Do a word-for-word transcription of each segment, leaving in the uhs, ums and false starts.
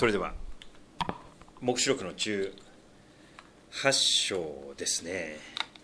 それでは黙示録のじゅうはち章ですね。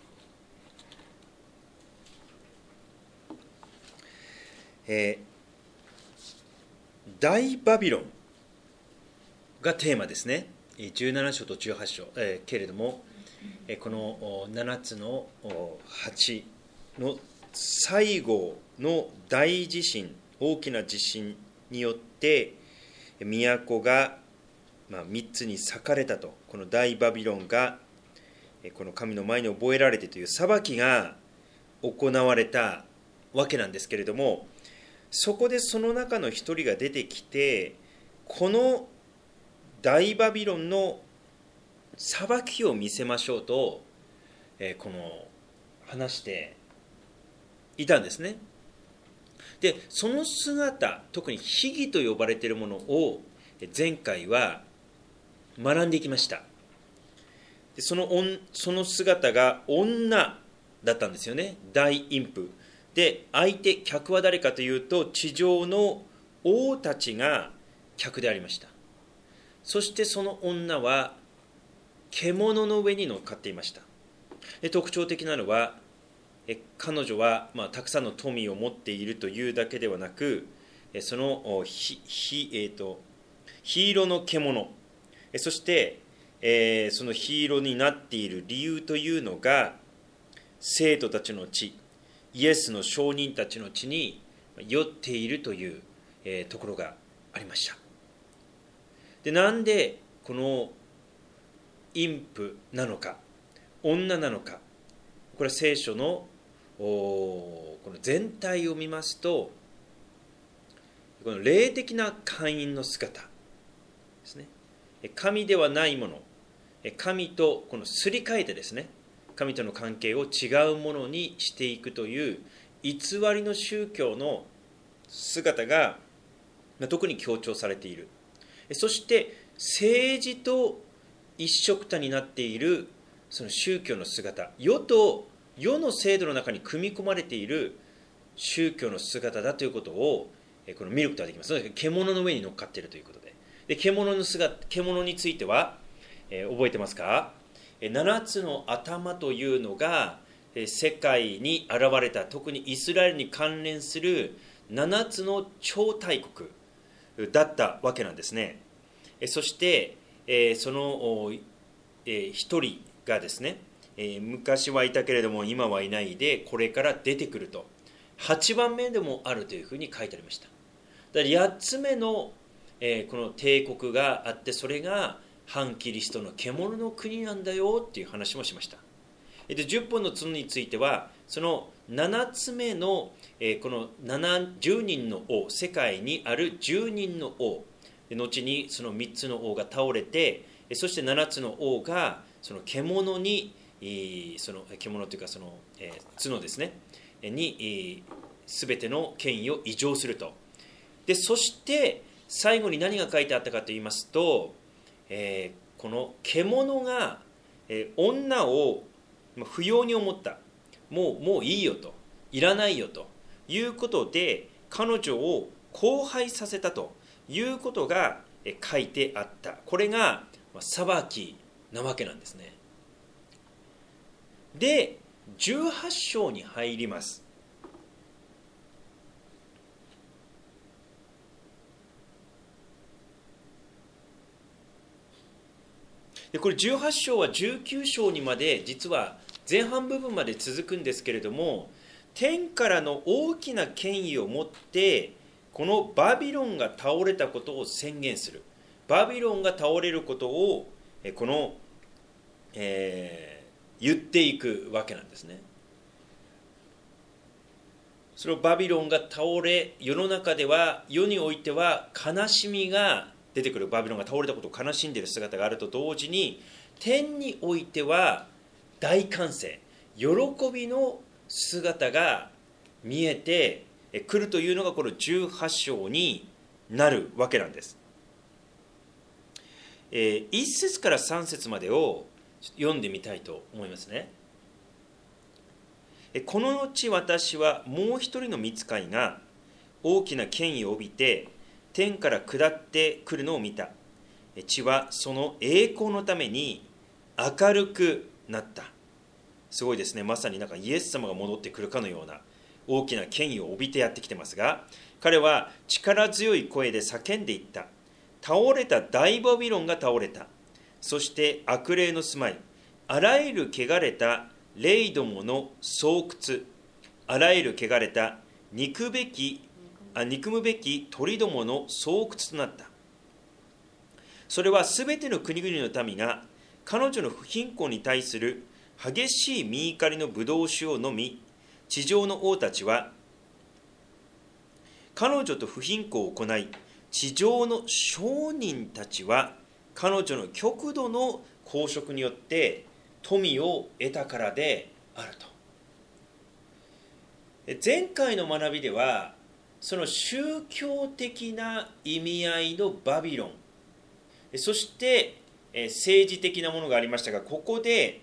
えー、大バビロンがテーマですね。じゅうなな章とじゅうはち章、えー、けれどもこのななつのはちの最後の大地震、大きな地震によって都がまあみっつに裂かれたと、この大バビロンがこの神の前に覚えられてという裁きが行われたわけなんですけれども、そこでその中の一人が出てきて、この大バビロンの裁きを見せましょうと、えー、この話していたんですね。で、その姿、特に秘儀と呼ばれているものを前回は学んでいきました。で、そのその姿が女だったんですよね。大陰婦で、相手客は誰かというと、地上の王たちが客でありました。そしてその女は獣の上に乗っかっていました。で、特徴的なのは、え彼女は、まあ、たくさんの富を持っているというだけではなく、そのひひ、えーと、緋色の獣、そして、えー、その緋色になっている理由というのが、生徒たちの血、イエスの証人たちの血に酔っているという、えー、ところがありました。で、なんでこの陰婦なのか、女なのか、これは聖書のこの全体を見ますと、この霊的な会員の姿ですね。神ではないもの、神とこのすり替えてですね、神との関係を違うものにしていくという偽りの宗教の姿が特に強調されている。そして政治と一緒くたになっているその宗教の姿、世と世の制度の中に組み込まれている宗教の姿だということをこの見ることができます。獣の上に乗っかっているということで、で、獣の姿、獣については、えー、覚えてますか？ななつの頭というのが世界に現れた、特にイスラエルに関連するななつの超大国だったわけなんですね。そして、えー、その一人がですね、えー、昔はいたけれども今はいないで、これから出てくると、はちばんめでもあるというふうに書いてありました。だからやっつめの、えー、この帝国があって、それが反キリストの獣の国なんだよっていう話もしました。で、じゅっぽんの角については、そのななつめの、えー、このじゅうにんの王、世界にあるじゅうにんの王、後にそのみっつの王が倒れて、そしてななつの王がその獣に、その獣というかその、えー、角ですねに全ての権威を移譲すると。で、そして最後に何が書いてあったかといいますと、えー、この獣が、えー、女を不要に思った、もうもういいよと、いらないよということで彼女を荒廃させたということが書いてあった。これが裁きなわけなんですね。で、じゅうはち章に入ります。で、これじゅうはち章はじゅうきゅう章にまで、実は前半部分まで続くんですけれども、天からの大きな権威を持ってこのバビロンが倒れたことを宣言する。バビロンが倒れることをこの、えー言っていくわけなんですね。それをバビロンが倒れ、世の中では、世においては悲しみが出てくる。バビロンが倒れたことを悲しんでいる姿があると同時に、天においては大歓声、喜びの姿が見えてくるというのがこのじゅうはち章になるわけなんです。えー、いっ節からさん節までを読んでみたいと思いますね。この後私はもう一人の御使いが大きな権威を帯びて天から下ってくるのを見た。 地はその栄光のために明るくなった。すごいですね。まさになんかイエス様が戻ってくるかのような大きな権威を帯びてやってきてますが、彼は力強い声で叫んでいった。倒れた大バビロンが倒れた。そして悪霊の住まい、あらゆる汚れた霊どもの巣窟、あらゆる汚れた憎べきあ憎むべき鳥どもの巣窟となった。それはすべての国々の民が彼女の不貧困に対する激しい見怒りのブドウ酒を飲み、地上の王たちは彼女と不貧困を行い、地上の商人たちは彼女の極度の公職によって富を得たからであると。前回の学びではその宗教的な意味合いのバビロン、そして政治的なものがありましたが、ここで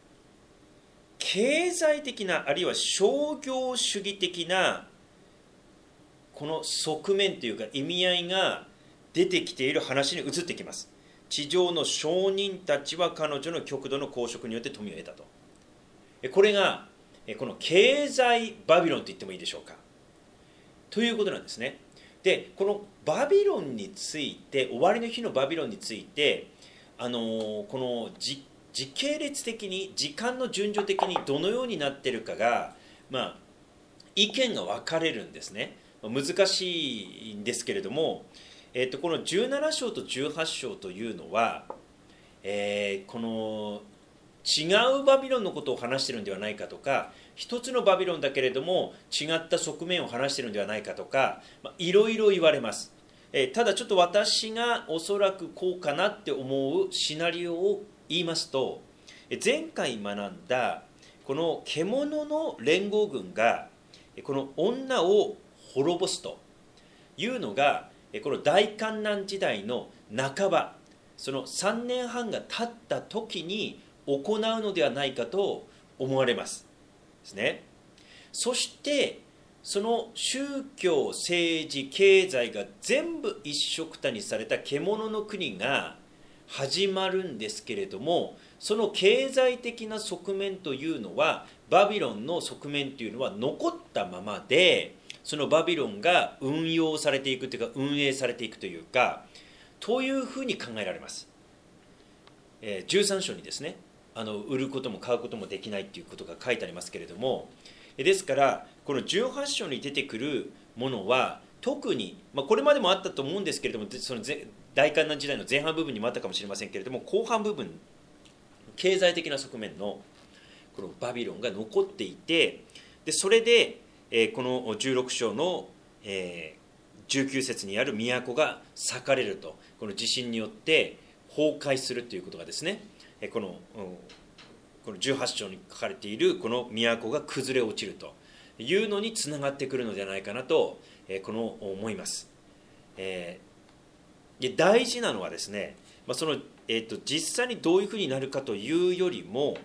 経済的なあるいは商業主義的なこの側面というか意味合いが出てきている話に移ってきます。地上の商人たちは彼女の極度の公職によって富を得たと。これがこの経済バビロンと言ってもいいでしょうかということなんですね。でこのバビロンについて、終わりの日のバビロンについて、あのー、この時時系列的に時間の順序的にどのようになっているかが、まあ、意見が分かれるんですね。難しいんですけれども、えー、とこのじゅうなな章とじゅうはち章というのは、えー、この違うバビロンのことを話しているのではないかとか、一つのバビロンだけれども違った側面を話しているのではないかとか、まあ、いろいろ言われます。えー、ただちょっと私がおそらくこうかなって思うシナリオを言いますと、前回学んだこの獣の連合軍がこの女を滅ぼすというのが、この大観難時代の半ば、そのさんねんはんが経った時に行うのではないかと思われますですね。そしてその宗教、政治、経済が全部一緒くたにされた獣の国が始まるんですけれども、その経済的な側面というのは、バビロンの側面というのは残ったままで、そのバビロンが運用されていくというか運営されていくというか、というふうに考えられます。えー、じゅうさん章にですね、あの売ることも買うこともできないということが書いてありますけれども、ですからこのじゅうはち章に出てくるものは特に、まあ、これまでもあったと思うんですけれども、その大観難時代の前半部分にもあったかもしれませんけれども、後半部分経済的な側面のこのバビロンが残っていて、でそれで、えー、このじゅうろく章の、えー、じゅうきゅう節にある都が裂かれると、この地震によって崩壊するということがですね、この、このじゅうはち章に書かれているこの都が崩れ落ちるというのにつながってくるのではないかなと、えー、この思います。えー、で大事なのはですね、まあ、そのえー、と実際にどういうふうになるかというよりも、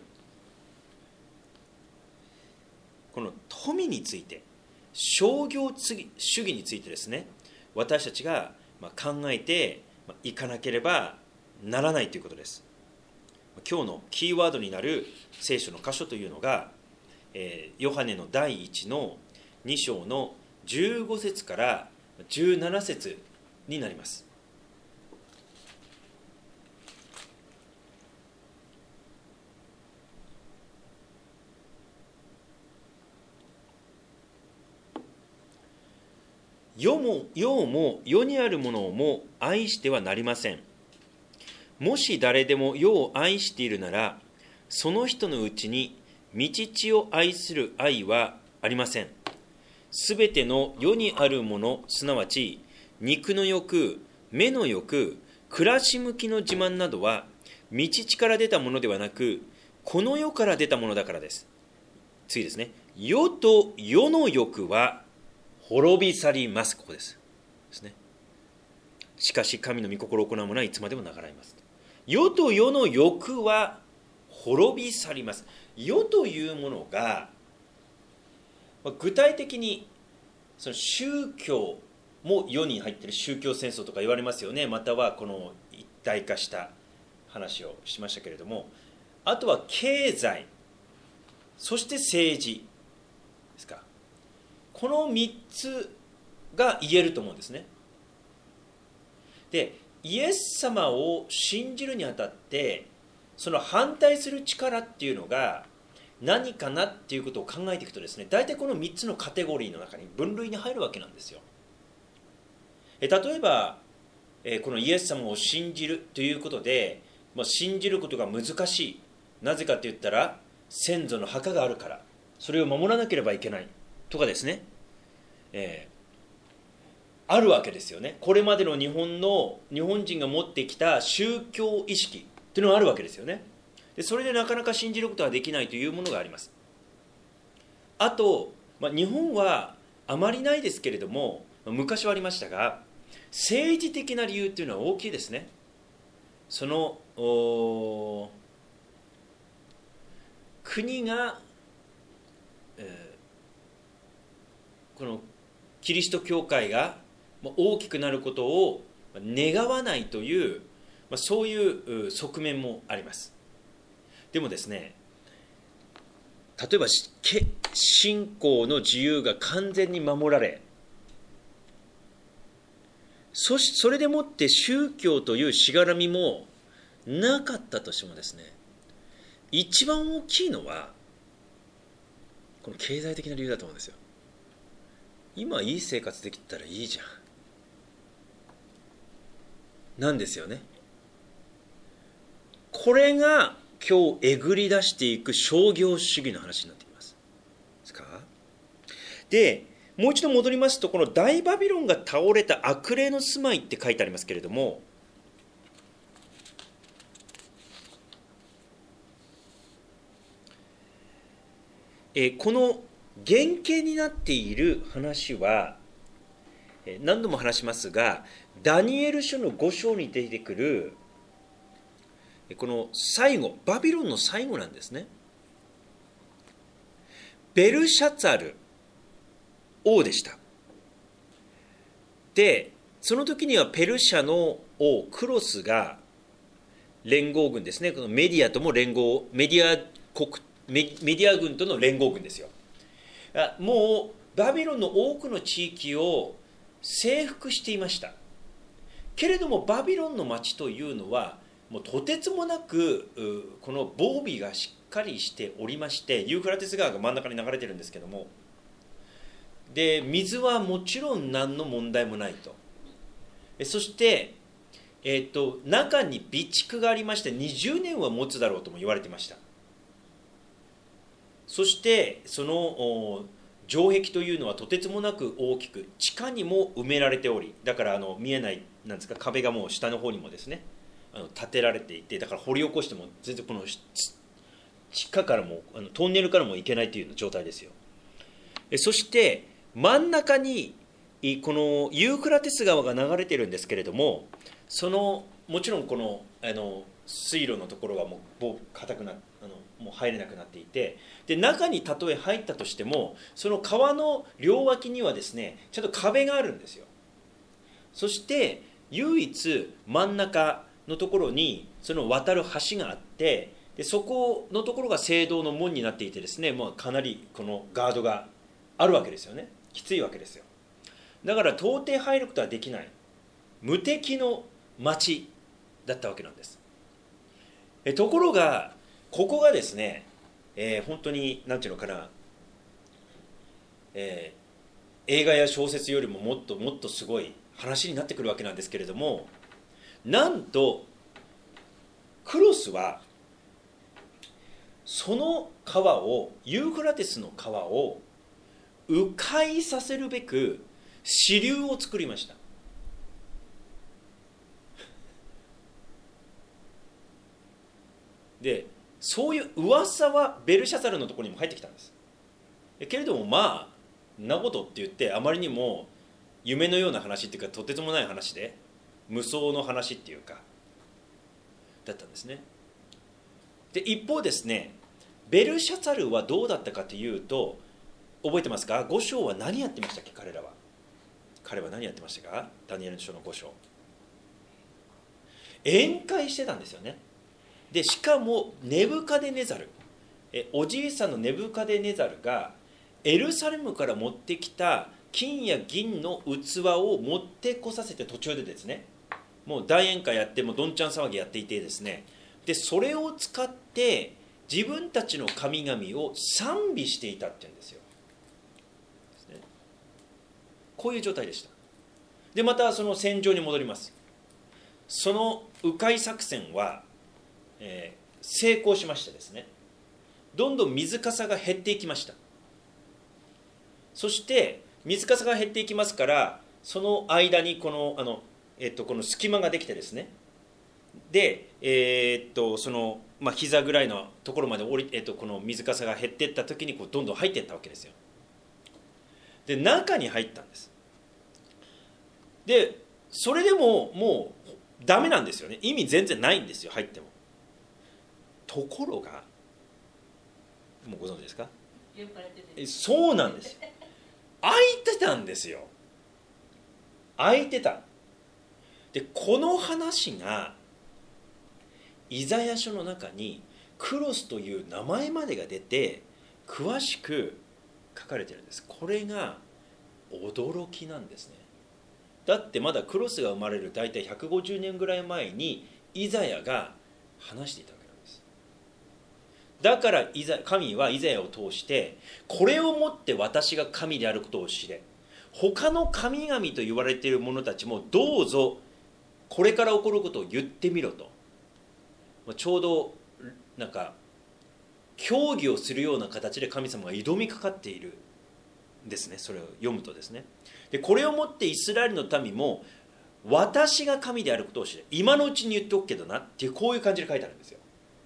この富について、商業主義についてですね、私たちが考えていかなければならないということです。今日のキーワードになる聖書の箇所というのが、えー、ヨハネの第一のに章のじゅうご節からじゅうなな節になります。世も世も世にあるものをも愛してはなりません。もし誰でも世を愛しているなら、その人のうちに御父を愛する愛はありません。すべての世にあるもの、すなわち肉の欲、目の欲、暮らし向きの自慢などは御父から出たものではなく、この世から出たものだからです。次ですね。世と世の欲は滅び去ります。ここです。ですね。しかし神の御心を行う者はいつまでも長らいます。世と世の欲は滅び去ります。世というものが具体的にその宗教も世に入っている、宗教戦争とか言われますよね。またはこの大化した話をしましたけれども、あとは経済、そして政治ですか。このみっつが言えると思うんですね。で、イエス様を信じるにあたって、その反対する力っていうのが何かなっていうことを考えていくとですね、大体このみっつのカテゴリーの中に分類に入るわけなんですよ。え例えば、えこのイエス様を信じるということで、まあ、信じることが難しい。なぜかって言ったら、先祖の墓があるから、それを守らなければいけないとかですね、えー、あるわけですよね。これまでの日本の日本人が持ってきた宗教意識というのがあるわけですよね。でそれでなかなか信じることができないというものがあります。あと、まあ、日本はあまりないですけれども、昔はありましたが、政治的な理由というのは大きいですね。その国が、えー、このキリスト教会が大きくなることを願わないという、そういう側面もあります。でもですね、例えば信仰の自由が完全に守られ、そしそれでもって宗教というしがらみもなかったとしてもですね、一番大きいのはこの経済的な理由だと思うんですよ。今いい生活できたらいいじゃんなんですよね。これが今日えぐり出していく商業主義の話になってきます。ですか？で、もう一度戻りますと、この大バビロンが倒れた悪霊の住まいって書いてありますけれども、えこの原型になっている話は、何度も話しますが、ダニエル書のご章に出てくるこの最後、バビロンの最後なんですね。ベルシャツァル王でした。で、その時にはペルシャの王クロスが連合軍ですね、このメディアとも連合、メディア国メディア軍との連合軍ですよ。もうバビロンの多くの地域を征服していました。けれどもバビロンの町というのはもうとてつもなくこの防備がしっかりしておりまして、ユーフラテス川が真ん中に流れてるんですけども、で水はもちろん何の問題もないと。そして、えー、と中に備蓄がありましてにじゅうねんは持つだろうとも言われていました。そしてその城壁というのはとてつもなく大きく、地下にも埋められており、だからあの見えないなんですか、壁がもう下の方にもですね、あの建てられていて、だから掘り起こしても全然この地下からもあのトンネルからも行けないという状態ですよ。そして真ん中にこのユーフラテス川が流れているんですけれども、そのもちろんこのあの水路のところはもう硬くなあのもう入れなくなっていて、で中にたとえ入ったとしても、その川の両脇にはですねちゃんと壁があるんですよ。そして唯一真ん中のところにその渡る橋があって、でそこのところが聖堂の門になっていてですね、もうかなりこのガードがあるわけですよね。きついわけですよ。だから到底入ることはできない無敵の町だったわけなんです。えところがここがですね、えー、本当に何ていうのかな、えー、映画や小説よりももっともっとすごい話になってくるわけなんですけれども、なんとクロスはその川を、ユーフラテスの川を迂回させるべく支流を作りました。でそういう噂はベルシャザルのところにも入ってきたんです。けれどもまあなことって言ってあまりにも夢のような話っていうか、とてつもない話で無双の話っていうかだったんですね。で一方ですね、ベルシャツァルはどうだったかというと、覚えてますか？ご章は何やってましたっけ？彼らは彼は何やってましたか？ダニエル書のご章、 宴会してたんですよね。でしかもネブカデネザル、えおじいさんのネブカデネザルがエルサレムから持ってきた金や銀の器を持ってこさせて、途中でですね、もう大宴会やってもどんちゃん騒ぎやっていてですね、でそれを使って自分たちの神々を賛美していたっていうんですよ。こういう状態でした。でまたその戦場に戻ります。その迂回作戦は、えー、成功しましてですね、どんどん水かさが減っていきました。そして水かさが減っていきますから、その間にこのあの、えっと、この隙間ができてですね、で、えー、っとその、まあ、膝ぐらいのところまで降り、えっと、この水かさが減っていった時にこうどんどん入っていったわけですよ。で中に入ったんです。でそれでももうダメなんですよね。意味全然ないんですよ、入っても。ところがもうご存知ですか？そうなんですよ。開いてたんですよ。開いてた。でこの話がイザヤ書の中にクロスという名前までが出て詳しく書かれているんです。これが驚きなんですね。だってまだクロスが生まれる大体ひゃくごじゅうねんぐらい前にイザヤが話していたわけなんです。だからイザ神はイザヤを通して、これをもって私が神であることを知れ、他の神々と言われている者たちもどうぞこれから起こることを言ってみろと、ちょうどなんか協議をするような形で神様が挑みかかっているんですね。それを読むとですね、でこれをもってイスラエルの民も私が神であることを知れ、今のうちに言っておくけどなっていう、こういう感じで書いてあるんですよ。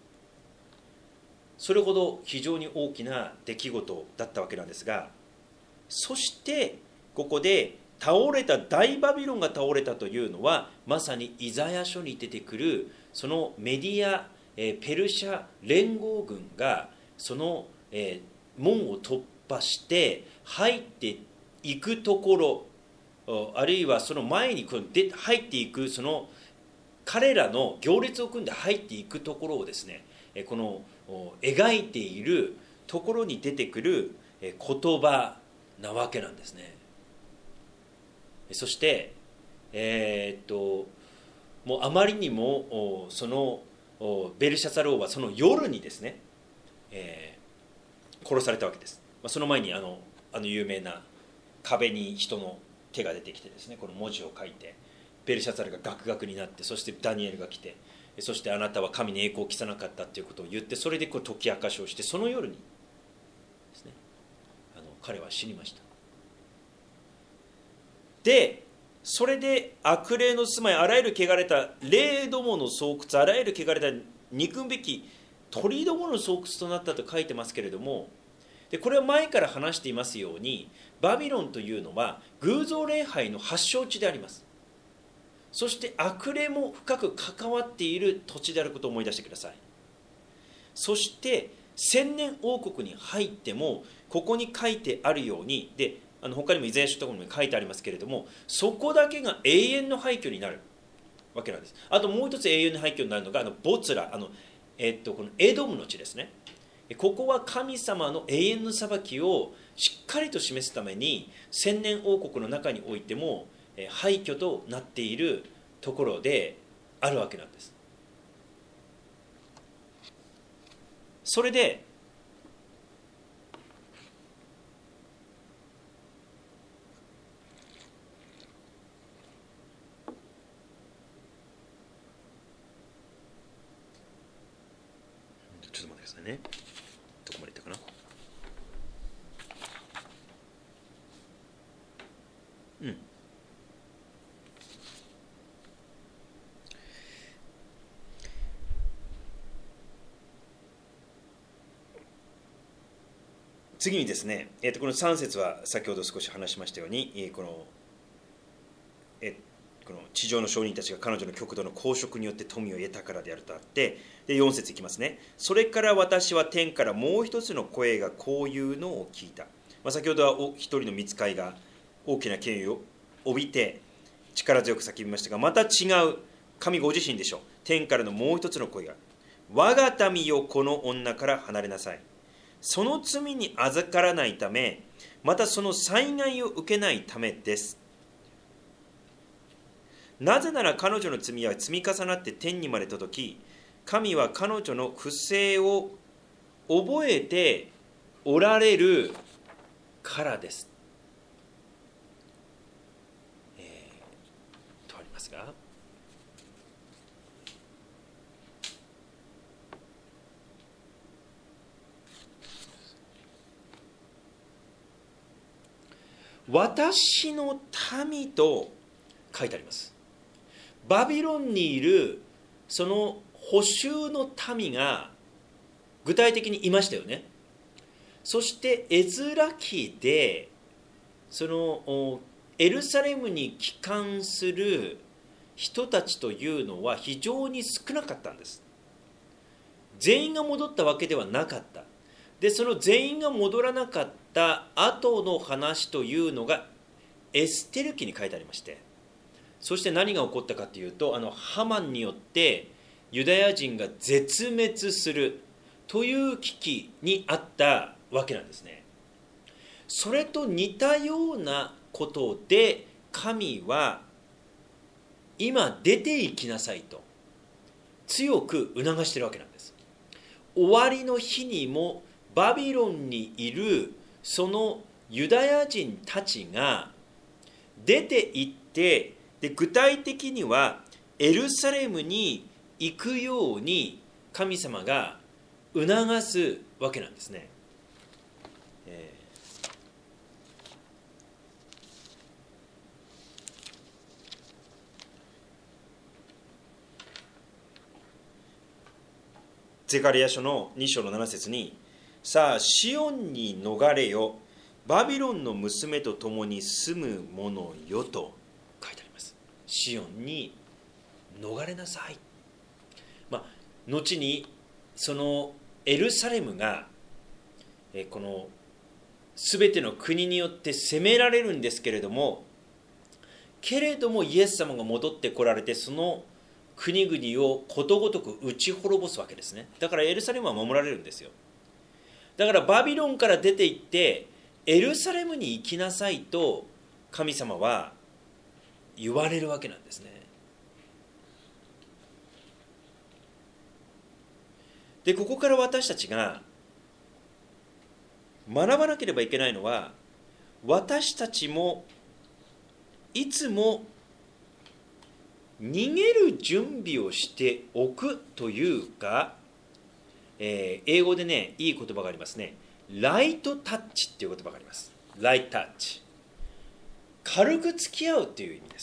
それほど非常に大きな出来事だったわけなんですが、そしてここで倒れた大バビロンが倒れたというのは、まさにイザヤ書に出てくるそのメディア、えー、ペルシャ連合軍がその、えー、門を突破して入っていくところ、あるいはその前に入っていく、その彼らの行列を組んで入っていくところをですね、この描いているところに出てくる言葉なわけなんですね。そして、えー、っともうあまりにもそのベルシャザル王はその夜にですね、えー、殺されたわけです。その前にあのあの有名な壁に人の手が出てきてですね、この文字を書いてベルシャザルがガクガクになって、そしてダニエルが来て、そしてあなたは神に栄光を期さなかったということを言って、それでこう解き明かしをして、その夜にですね、あの彼は死にました。でそれで悪霊の住まい、あらゆる汚れた霊どもの巣窟、あらゆる汚れた憎むべき鳥どもの巣窟となったと書いてますけれども、でこれは前から話していますように、バビロンというのは偶像礼拝の発祥地であります。そして悪霊も深く関わっている土地であることを思い出してください。そして千年王国に入ってもここに書いてあるように、であの他にもイザヤ書とかにも書いてありますけれども、そこだけが永遠の廃墟になるわけなんです。あともう一つ永遠の廃墟になるのがあのボツラ、あの、えっと、このエドムの地ですね。ここは神様の永遠の裁きをしっかりと示すために、千年王国の中においても廃墟となっているところであるわけなんです。それでちょっと待ってくださいね。どこまでいったかな。うん。次にですね、えー、とこのさん節は先ほど少し話しましたように、えー、このえこの地上の商人たちが彼女の極度の公職によって富を得たからであるとあって、でよん節いきますね。それから私は天からもう一つの声がこういうのを聞いた。まあ、先ほどは一人の御使いが大きな権威を帯びて力強く叫びましたが、また違う神ご自身でしょう。天からのもう一つの声が、我が民よこの女から離れなさい。その罪に預からないため、またその災害を受けないためです。なぜなら彼女の罪は積み重なって天にまで届き、神は彼女の不正を覚えておられるからです。えー、とありますが、私の民と書いてあります。バビロンにいるその捕囚の民が具体的にいましたよね。そしてエズラ記でそのエルサレムに帰還する人たちというのは非常に少なかったんです。全員が戻ったわけではなかった。でその全員が戻らなかった後の話というのがエステル記に書いてありまして、そして何が起こったかというと、あのハマンによってユダヤ人が絶滅するという危機にあったわけなんですね。それと似たようなことで神は今出て行きなさいと強く促しているわけなんです。終わりの日にもバビロンにいるそのユダヤ人たちが出て行って、で具体的にはエルサレムに行くように神様が促すわけなんですね。えー、ゼカリヤ書のに章のなな節に、さあシオンに逃れよ、バビロンの娘と共に住む者よと書いてあります。シオンに逃れなさい。まあ、後にそのエルサレムがえこの全ての国によって攻められるんですけれども、けれどもイエス様が戻ってこられてその国々をことごとく打ち滅ぼすわけですね。だからエルサレムは守られるんですよ。だからバビロンから出て行ってエルサレムに行きなさいと神様は言われるわけなんですね。でここから私たちが学ばなければいけないのは、私たちもいつも逃げる準備をしておくというか、えー、英語でねいい言葉がありますね。ライトタッチっていう言葉があります。ライトタッチ、軽く付き合うっていう意味です。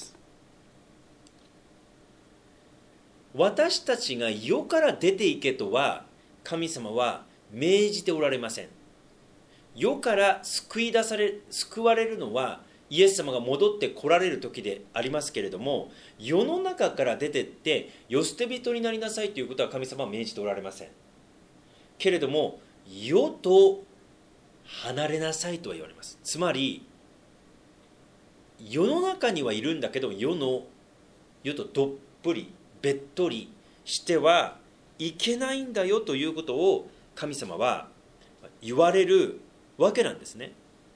私たちが世から出ていけとは神様は命じておられません。世から救い出され救われるのはイエス様が戻って来られる時でありますけれども、世の中から出てって世捨て人になりなさいということは神様は命じておられませんけれども、世と離れなさいとは言われます。つまり世の中にはいるんだけど、世の世とどっぷりべっとりしてはいけないんだよということを神様は言われるわけなんですね。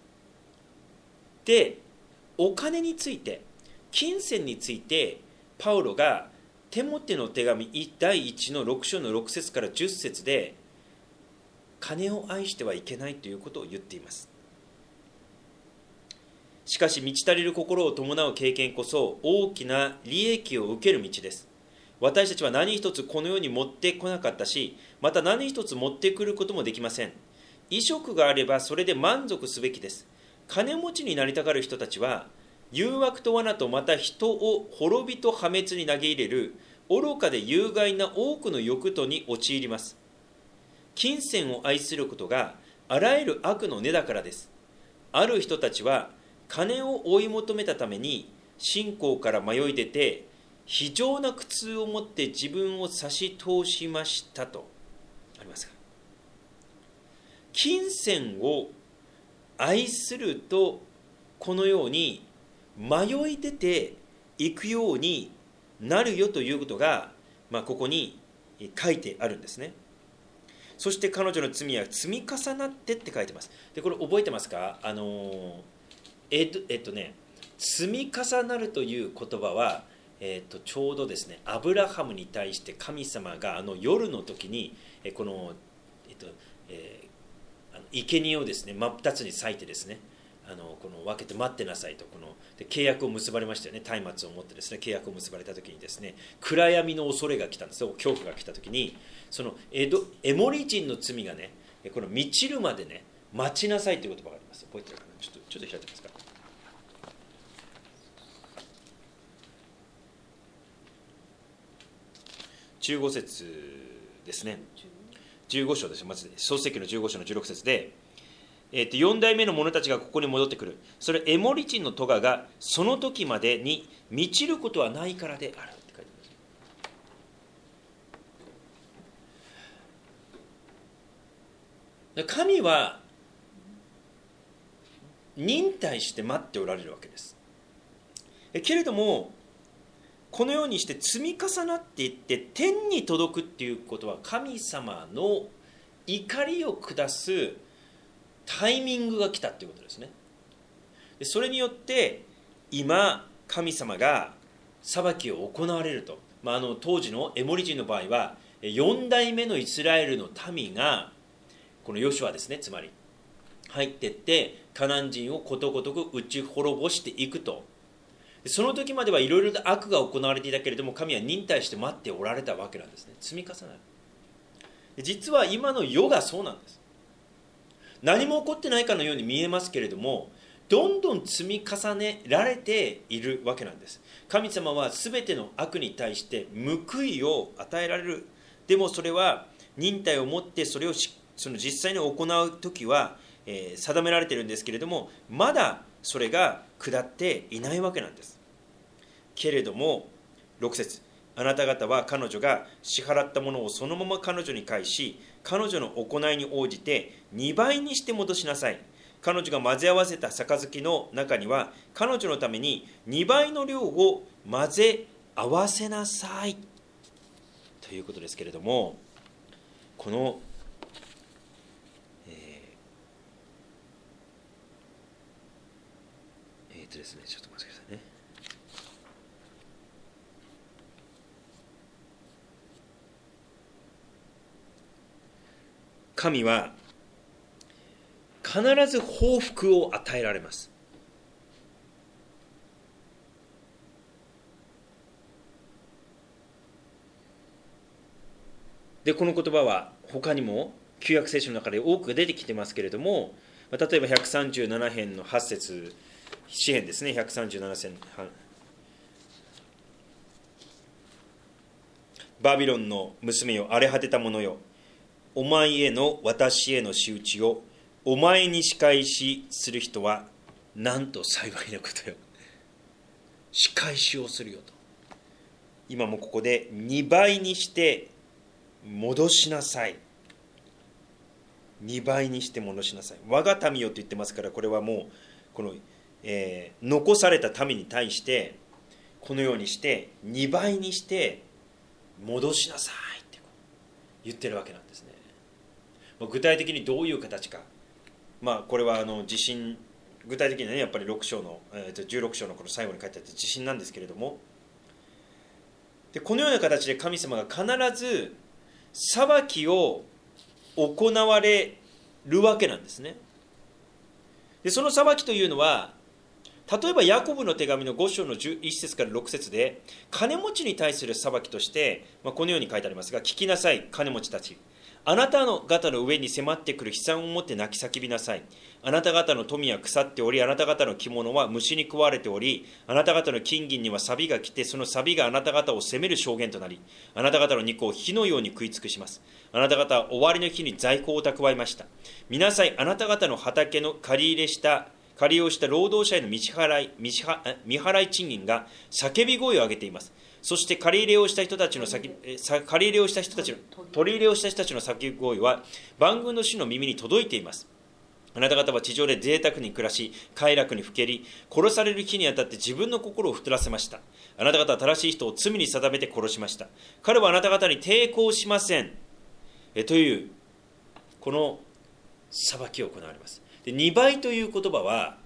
でお金について、金銭についてパウロがテモテの手紙だいいちのろく章のろく節からじゅっ節で金を愛してはいけないということを言っています。しかし満ち足りる心を伴う経験こそ大きな利益を受ける道です。私たちは何一つこの世に持ってこなかったし、また何一つ持ってくることもできません。衣食があればそれで満足すべきです。金持ちになりたがる人たちは誘惑と罠とまた人を滅びと破滅に投げ入れる愚かで有害な多くの欲とに陥ります。金銭を愛することがあらゆる悪の根だからです。ある人たちは金を追い求めたために信仰から迷い出て非常な苦痛を持って自分を差し通しましたとありますが、金銭を愛するとこのように迷い出ていくようになるよということが、まあ、ここに書いてあるんですね。そして彼女の罪は積み重なってって書いてます。でこれ覚えてますか？あのえっとえっとね積み重なるという言葉は、えっと、ちょうどですねアブラハムに対して神様があの夜の時にえこの、えっとえー、あの生贄をですね真っ二つに裂いてですねあのこの分けて待ってなさいとこので契約を結ばれましたよね。松明を持ってですね契約を結ばれた時にですね暗闇の恐れが来たんですよ。恐怖が来た時にそのエドエモリ人の罪がねこの満ちるまでね待ちなさいという言葉があります。覚えてるかな。ちょっとちょっと開いてますか。じゅうご節ですね。じゅうご章ですよ。まず創世記のじゅうご章のじゅうろく節で、えー、とよん代目の者たちがここに戻ってくる。それエモリ人の咎がその時までに満ちることはないからであるって書いてます。神は忍耐して待っておられるわけです。けれどもこのようにして積み重なっていって天に届くっていうことは神様の怒りを下すタイミングが来たっていうことですね。それによって今神様が裁きを行われると、まあ、あの当時のエモリ人の場合はよん代目のイスラエルの民がこのヨシュアですねつまり入っていってカナン人をことごとく打ち滅ぼしていくと。その時まではいろいろと悪が行われていたけれども神は忍耐して待っておられたわけなんですね。積み重なる。実は今の世がそうなんです。何も起こってないかのように見えますけれどもどんどん積み重ねられているわけなんです。神様は全ての悪に対して報いを与えられる。でもそれは忍耐を持ってそれをその実際に行う時は、えー、定められているんですけれどもまだそれが下っていないわけなんです。けれどもろく節あなた方は彼女が支払ったものをそのまま彼女に返し彼女の行いに応じてに倍にして戻しなさい。彼女が混ぜ合わせた杯の中には彼女のためにに倍の量を混ぜ合わせなさいということですけれどもこの、えー、えー、とですねちょっと待ってくださいね。神は必ず報復を与えられます。でこの言葉は他にも旧約聖書の中で多く出てきてますけれども例えばひゃくさんじゅうなな編のはち節詩編ですねひゃくさんじゅうなな編バビロンの娘よ荒れ果てた者よお前への私への仕打ちをお前に仕返しする人はなんと幸いなことよ。仕返しをするよと。今もここでに倍にして戻しなさい。に倍にして戻しなさい。我が民よと言ってますからこれはもうこの、えー、残された民に対してこのようにしてに倍にして戻しなさいって言ってるわけなんですね。具体的にどういう形か、まあ、これはあの地震具体的にはねやっぱりろく章の、えー、じゅうろく章のこの最後に書いてあった地震なんですけれどもでこのような形で神様が必ず裁きを行われるわけなんですね。でその裁きというのは例えばヤコブの手紙のご章のじゅういち節からろく節で金持ちに対する裁きとして、まあ、このように書いてありますが聞きなさい金持ちたちあなた方の上に迫ってくる悲惨をもって泣き叫びなさい。あなた方の富は腐っておりあなた方の着物は虫に食われておりあなた方の金銀には錆が来てその錆があなた方を責める証言となりあなた方の肉を火のように食い尽くします。あなた方は終わりの日に在庫を蓄えました。見なさいあなた方の畑の借り入れした借りをした労働者への未払い未払い賃金が叫び声を上げています。そして借り入れをした人たちの先借り入れをした人たちの取り入れをした人たちの叫び声は万軍の主の耳に届いています。 あなた方は地上で贅沢に暮らし、快楽にふけり、殺される日にあたって自分の心を太らせました。あなた方は正しい人を罪に定めて殺しました。彼はあなた方に抵抗しません。えという、この裁きを行われます。で、にばいという言葉は、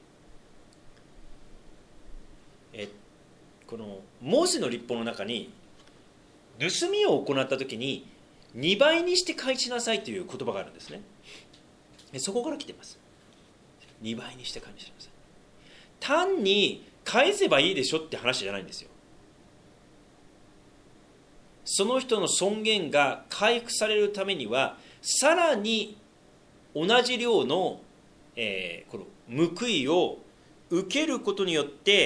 えこのモーセの律法の中に、盗みを行ったときに、にばいにして返しなさいという言葉があるんですね。そこから来てます。にばいにして返しなさい。単に返せばいいでしょって話じゃないんですよ。その人の尊厳が回復されるためには、さらに同じ量の、えー、この報いを受けることによって、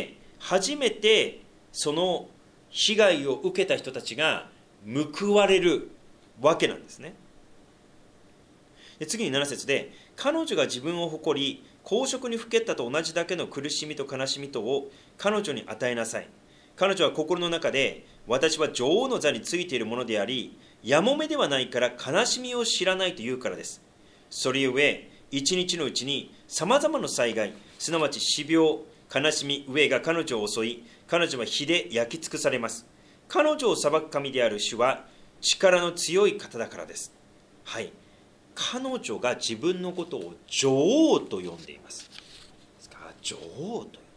初めてその被害を受けた人たちが報われるわけなんですね。で次になな節で、彼女が自分を誇り公職にふけったと同じだけの苦しみと悲しみとを彼女に与えなさい。彼女は心の中で、私は女王の座についているものであり、やもめではないから悲しみを知らないというからです。それゆえ一日のうちにさまざまな災害、すなわち死病、悲しみ、飢えが彼女を襲い、彼女は火で焼き尽くされます。彼女を裁く神である主は力の強い方だからです。はい、彼女が自分のことを女王と呼んでいます。ですから女王と呼んでいます。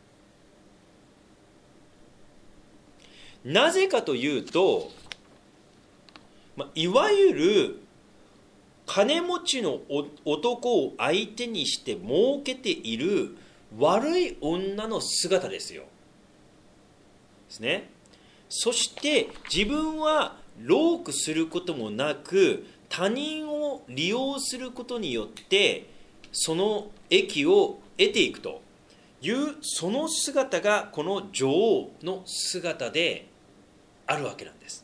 なぜかというと、まあ、いわゆる金持ちの男を相手にして儲けている悪い女の姿ですよ。ですね。そして自分は労苦することもなく、他人を利用することによってその益を得ていくというその姿がこの女王の姿であるわけなんです。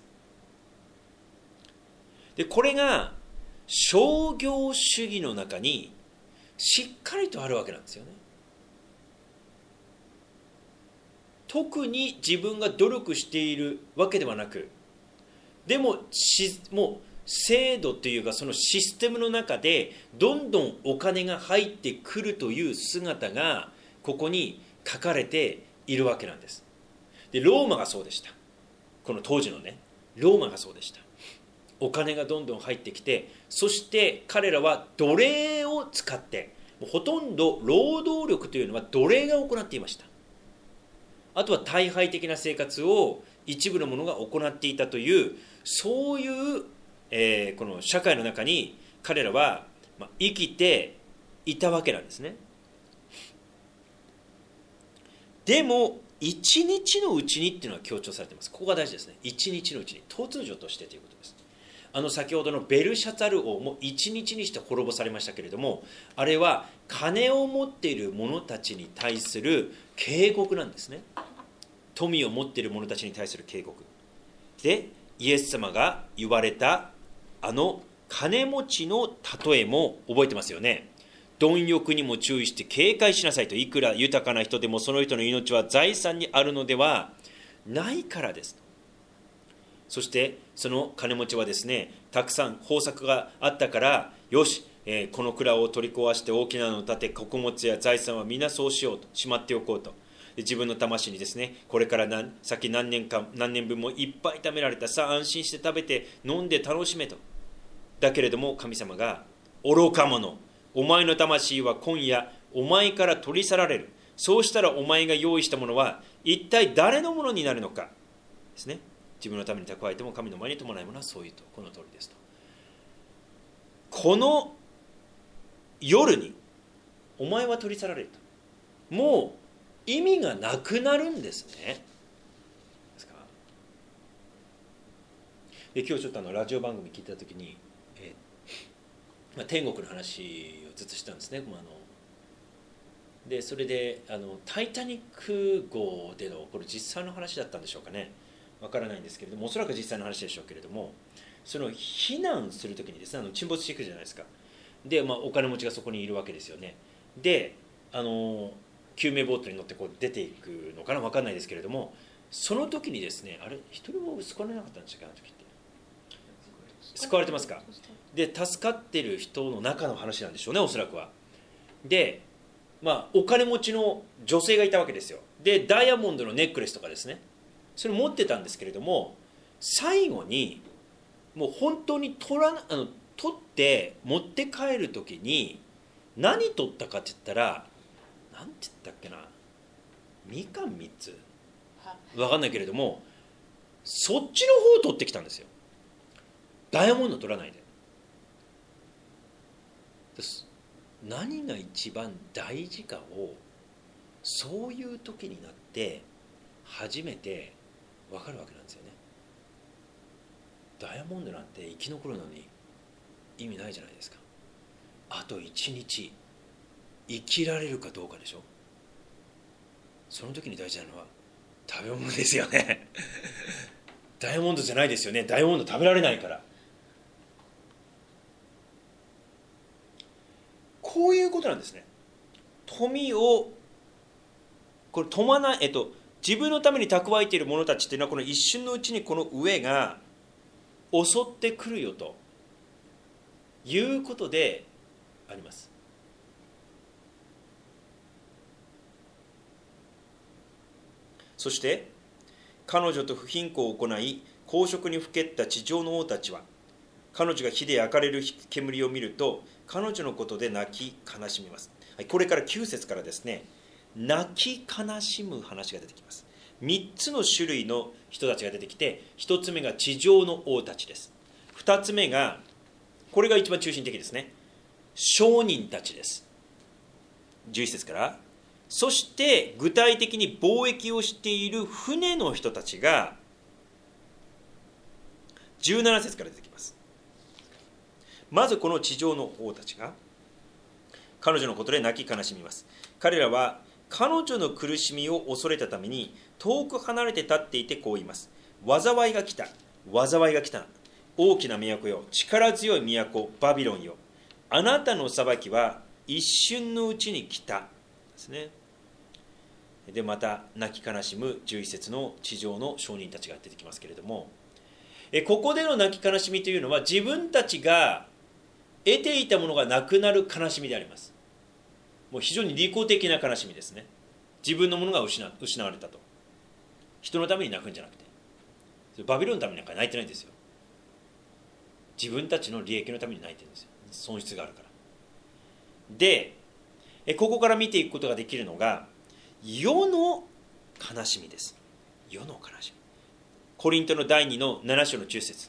でこれが商業主義の中にしっかりとあるわけなんですよね。特に自分が努力しているわけではなく、でもしもう制度というかそのシステムの中でどんどんお金が入ってくるという姿がここに書かれているわけなんです。でローマがそうでした。この当時のねローマがそうでした。お金がどんどん入ってきて、そして彼らは奴隷を使って、ほとんど労働力というのは奴隷が行っていました。あとは退廃的な生活を一部の者が行っていたという、そういう、えー、この社会の中に彼らは生きていたわけなんですね。でも一日のうちにっていうのは強調されています。ここが大事ですね。一日のうちに、突如としてということです。あの先ほどのベルシャツァル王も一日にして滅ぼされましたけれども、あれは金を持っている者たちに対する警告なんですね。富を持っている者たちに対する警告で、イエス様が言われたあの金持ちの例えも覚えてますよね。貪欲にも注意して警戒しなさいと。いくら豊かな人でもその人の命は財産にあるのではないからです。そしてその金持ちはですね、たくさん豊作があったから、よし、えー、この蔵を取り壊して大きなのを建て、穀物や財産は皆そうしようと、しまっておこうと。で自分の魂にですね、これから何先何年間何年分もいっぱい貯められた、さあ安心して食べて飲んで楽しめと。だけれども神様が、愚か者、お前の魂は今夜お前から取り去られる。そうしたらお前が用意したものは一体誰のものになるのかですね。自分のために蓄えても神の前に伴いものはそういうと、この通りですと。この夜にお前は取り去られると、もう意味がなくなるんですね。ですか。で今日ちょっとあのラジオ番組聞いたときに、えーまあ、天国の話をずっとしたんですね。まあ、あのでそれであのタイタニック号でのこれ実際の話だったんでしょうかね。わからないんですけれども、おそらく実際の話でしょうけれども、その避難するときにですね、あの沈没していくじゃないですか。で、まあ、お金持ちがそこにいるわけですよね。で、あの救命ボートに乗ってこう出ていくのかな、わかんないですけれども、その時にですね、あれ一人も救われなかったんでしたっけ、あの時って。 救われてますか。で助かってる人の中の話なんでしょうね、おそらくは。で、まあ、お金持ちの女性がいたわけですよ。でダイヤモンドのネックレスとかですね、それ持ってたんですけれども、最後にもう本当に取らあの取って持って帰る時に何取ったかって言ったら、何て言ったっけな、みかんみっつ分かんないけれども、そっちの方を取ってきたんですよ、ダイヤモンド取らないで。何が一番大事かをそういう時になって初めて分かるわけなんですよね。ダイヤモンドなんて生き残るのに意味ないじゃないですか。あと一日生きられるかどうかでしょ。その時に大事なのは食べ物ですよねダイヤモンドじゃないですよね。ダイヤモンド食べられないから。こういうことなんですね。富をこれ富まない、えっと、自分のために蓄えている者たちっていうのは、この一瞬のうちにこの上が襲ってくるよということであります。そして彼女と不貧困を行い公職にふけった地上の王たちは、彼女が火で焼かれる煙を見ると彼女のことで泣き悲しみます。これからきゅう節からですね、泣き悲しむ話が出てきます。みっつの種類の人たちが出てきて、ひとつめが地上の王たちです。ふたつめが、これが一番中心的ですね、商人たちです。じゅういち節から。そして具体的に貿易をしている船の人たちがじゅうなな節から出てきます。まずこの地上の王たちが彼女のことで泣き悲しみます。彼らは彼女の苦しみを恐れたために遠く離れて立っていてこう言います。災いが来た、災いが来た、大きな都よ、力強い都バビロンよ、あなたの裁きは一瞬のうちに来たですね。でまた泣き悲しむじゅういち節の地上の商人たちが出てきますけれども、えここでの泣き悲しみというのは、自分たちが得ていたものがなくなる悲しみであります。もう非常に利己的な悲しみですね。自分のものが 失, 失われたと。人のために泣くんじゃなくて、バビロンのためになんか泣いてないんですよ。自分たちの利益のために泣いてるんですよ。損失があるから。でここから見ていくことができるのが世の悲しみです。世の悲しみ。コリントのだいにのなな章のじゅっ節、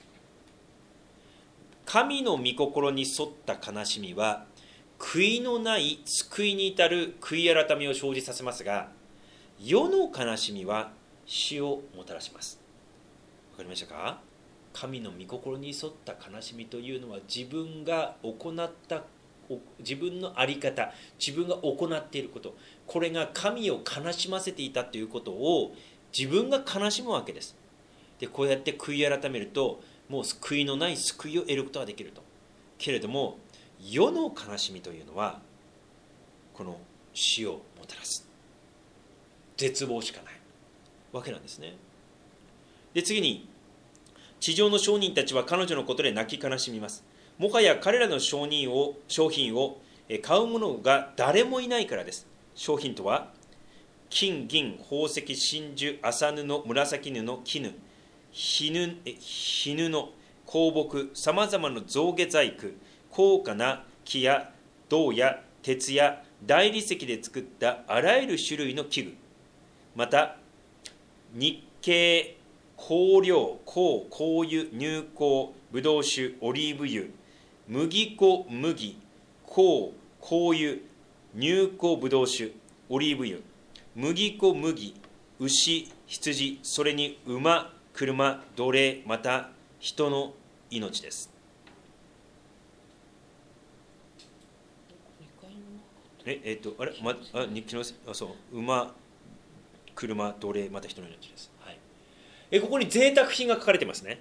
神の御心に沿った悲しみは悔いのない救いに至る悔い改めを生じさせますが、世の悲しみは死をもたらします。わかりましたか。神の御心に沿った悲しみというのは、自分が行った自分の在り方、自分が行っていること、これが神を悲しませていたということを自分が悲しむわけです。でこうやって悔い改めると、もう悔いのない救いを得ることができると。けれども世の悲しみというのはこの死をもたらす、絶望しかないわけなんですね。で次に、地上の商人たちは彼女のことで泣き悲しみます。もはや彼らの商人を商品を買う者が誰もいないからです。商品とは金、銀、宝石、真珠、麻布、紫布、絹、絹、絹の香木、さまざまな象牙細工、高価な木や銅や鉄や大理石で作ったあらゆる種類の器具、また日系、香料、香、香油、乳香、ぶどう酒、オリーブ油、麦粉、麦、香、香油、乳香、ぶどう酒、オリーブ油、麦粉、麦、牛、羊、それに馬、車、奴隷、また人の命です。ええっとあれ、ま、あ日記のあそう馬、車、奴隷、また人の命です。はい、えここに贅沢品が書かれてますね。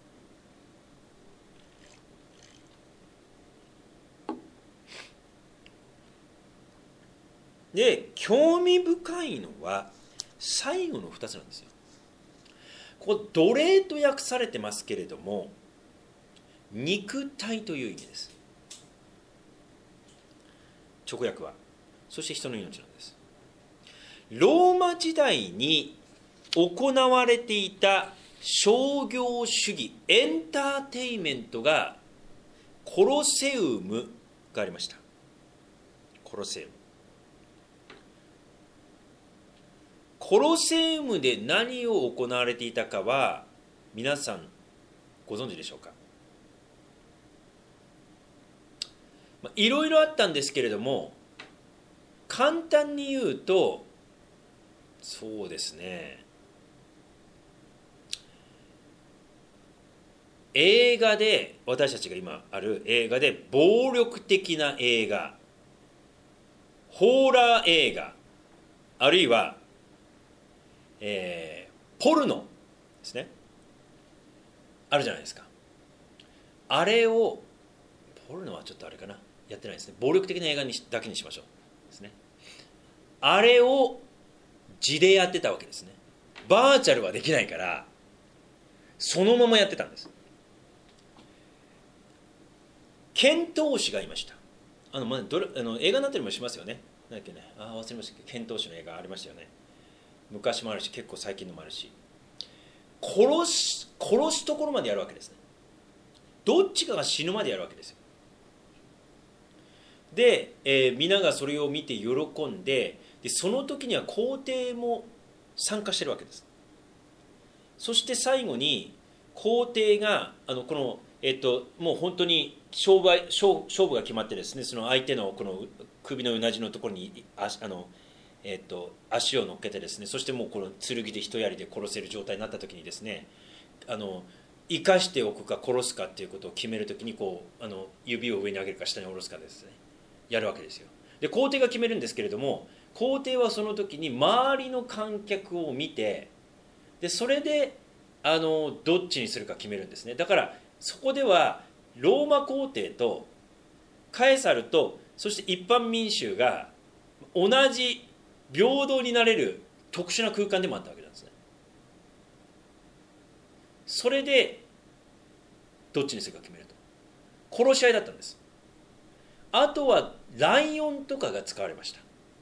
で興味深いのは最後のふたつなんですよ。ここ奴隷と訳されてますけれども、 肉体という意味です。直訳は。そして人の命なんです。ローマ時代に行われていた商業主義、エンターテイメントがコロセウムがありました。コロセウム。コロセウムで何を行われていたかは皆さんご存知でしょうか。いろいろあったんですけれども、簡単に言うと、そうですね、映画で、私たちが今ある映画で暴力的な映画、ホラー映画、あるいは、えー、ポルノですね、あるじゃないですか。あれを、ポルノはちょっとあれかな、やってないですね。暴力的な映画にだけにしましょうですね。あれを字でやってたわけですね。バーチャルはできないからそのままやってたんです。剣闘士がいました。あの、まあ、どれあの映画になったりもしますよね。なんだっけね、あ忘れましたけど、剣闘士の映画ありましたよね。昔もあるし、結構最近のもあるし、殺し殺すところまでやるわけですね。どっちかが死ぬまでやるわけですよ。で、えー、皆がそれを見て喜んで、でその時には皇帝も参加してるわけです。そして最後に皇帝があのこの、えっと、もう本当に勝負勝勝負が決まってですね、その相手のこの首のうなじのところにああの、えっと、足を乗っけてですね、そしてもうこの剣で一槍で殺せる状態になった時にですね、あの生かしておくか殺すかっていうことを決めるときにこうあの指を上に上げるか下に下ろすかですね、やるわけですよ。で皇帝が決めるんですけれども、皇帝はその時に周りの観客を見て、でそれであのどっちにするか決めるんですね。だからそこではローマ皇帝とカエサルとそして一般民衆が同じ平等になれる特殊な空間でもあったわけなんですね。それでどっちにするか決めると、殺し合いだったんです。あとはライオンとかが使われました。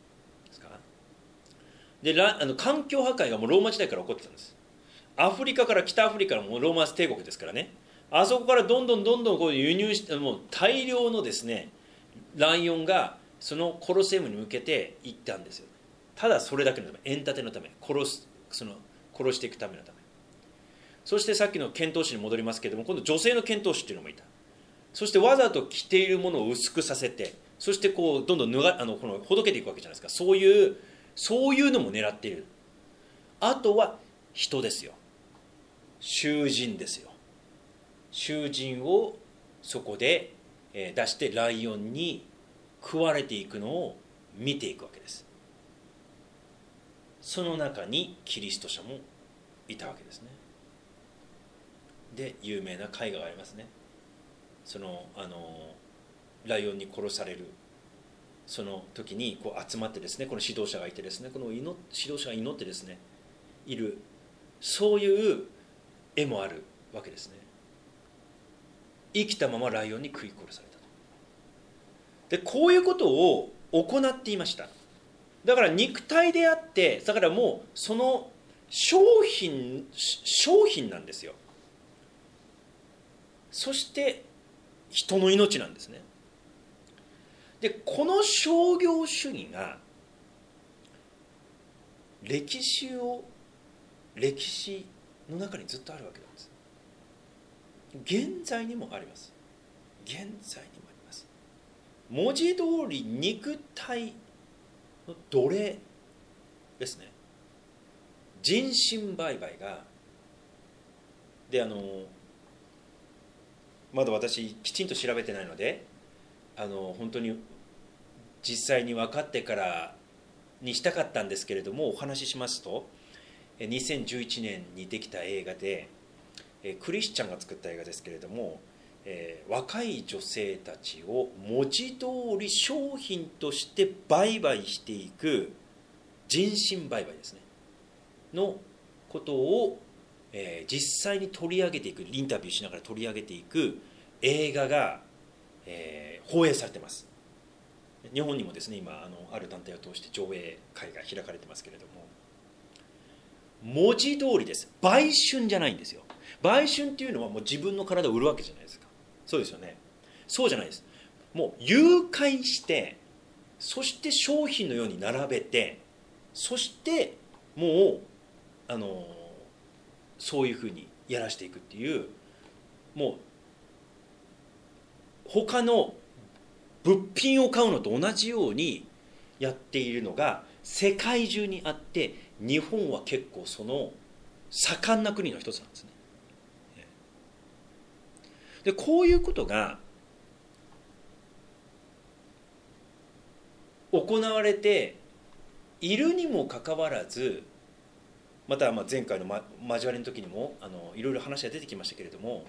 であの環境破壊がもうローマ時代から起こってたんです。アフリカから北アフリカのもうローマ帝国ですからね、あそこからどんどんどんどんこう輸入してもう大量のですねライオンがそのコロセウムに向けて行ったんですよ。ただそれだけのため、エンタテのため、殺すその殺していくためのため。そしてさっきの剣闘士に戻りますけれども、今度女性の剣闘士っていうのもいた。そしてわざと着ているものを薄くさせて、そしてこうどんどん脱があのこのほどけていくわけじゃないですか。そういうそういうのも狙っている。あとは人ですよ。囚人ですよ。囚人をそこで出してライオンに食われていくのを見ていくわけです。その中にキリスト者もいたわけですね。で有名な絵画がありますね。そのあのライオンに殺されるその時にこう集まってですね、この指導者がいてですね、この指導者が祈ってですねいる、そういう絵もあるわけですね。生きたままライオンに食い殺されたと。でこういうことを行っていました。だから肉体であって、だからもうその商品商品なんですよ。そして人の命なんですね。でこの商業主義が歴史を歴史の中にずっとあるわけなんです。現在にもあります。現在にもあります。文字通り肉体の奴隷ですね。人身売買がであのまだ私きちんと調べてないのであの本当に実際に分かってからにしたかったんですけれども、お話ししますとにせんじゅういちねんにできた映画でクリスチャンが作った映画ですけれども、えー、若い女性たちを文字通り商品として売買していく人身売買ですねのことを、えー、実際に取り上げていく、インタビューしながら取り上げていく映画が、えー、放映されてます。日本にもですね今あのある団体を通して上映会が開かれてますけれども、文字通りです。売春じゃないんですよ。売春っていうのはもう自分の体を売るわけじゃないですか。そうですよね。そうじゃないです。もう誘拐して、そして商品のように並べて、そしてもうあのそういうふうにやらしていくっていう、もう他の物品を買うのと同じようにやっているのが世界中にあって、日本は結構その盛んな国の一つなんですね。でこういうことが行われているにもかかわらず、またまあ前回の交わりの時にもあのいろいろ話が出てきましたけれども、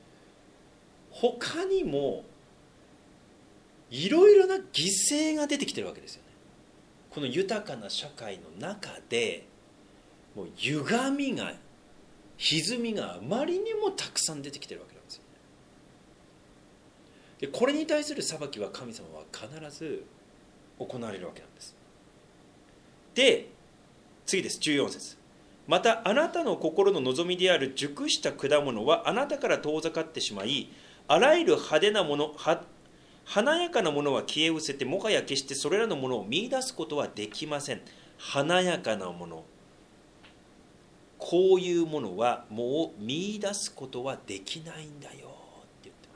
他にもいろいろな犠牲が出てきてるわけですよね。この豊かな社会の中でもう歪みが歪みがあまりにもたくさん出てきてるわけなんですよね。でこれに対する裁きは神様は必ず行われるわけなんです。で次です。じゅうよん節。またあなたの心の望みである熟した果物はあなたから遠ざかってしまい、あらゆる派手なものは華やかなものは消え失せて、もはや決してそれらのものを見出すことはできません。華やかなもの、こういうものはもう見出すことはできないんだよって言ってます。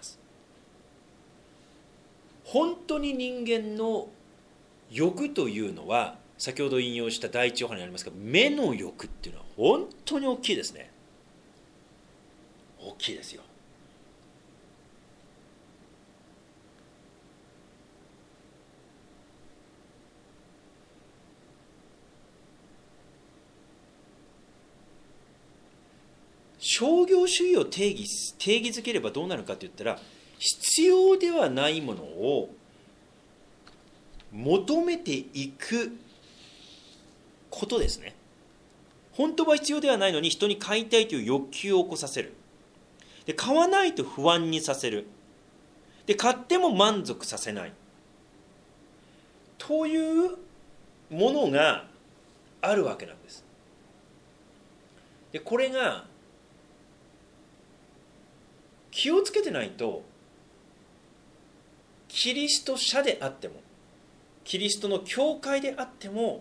本当に人間の欲というのは、先ほど引用した第一ヨハネにありますが、目の欲っていうのは本当に大きいですね。大きいですよ。商業主義を定義、定義づければどうなるかと言ったら、必要ではないものを求めていくことですね。本当は必要ではないのに人に買いたいという欲求を起こさせる。で買わないと不安にさせる。で買っても満足させないというものがあるわけなんです。でこれが気をつけてないと、キリスト者であってもキリストの教会であっても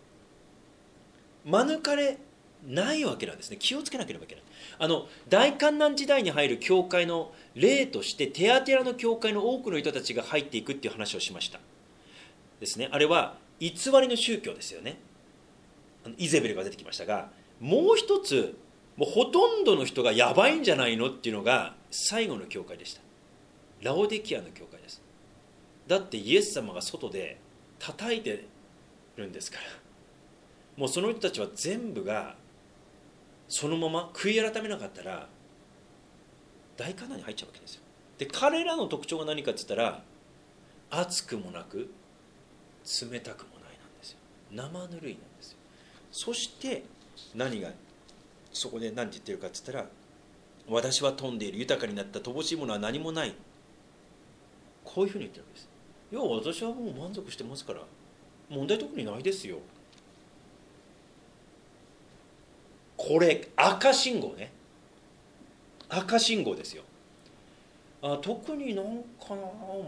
免れないわけなんですね。気をつけなければいけない。あの大観難時代に入る教会の例として、テアテラの教会の多くの人たちが入っていくっていう話をしましたですね。あれは偽りの宗教ですよね。あのイゼベルが出てきましたが、もう一つ、もうほとんどの人がやばいんじゃないのっていうのが最後の教会でした。ラオデキアの教会です。だってイエス様が外で叩いてるんですから、もうその人たちは全部がそのまま悔い改めなかったら大観難に入っちゃうわけですよ。で彼らの特徴が何かって言ったら、熱くもなく冷たくもないなんですよ。生ぬるいなんですよ。そして何がそこで何て言ってるかって言ったら、私は富んでいる、豊かになった、乏しいものは何もない、こういうふうに言ってるわけです。いや私はもう満足してますから問題特にないですよ。これ赤信号ね。赤信号ですよ。あ特になんかな、まあ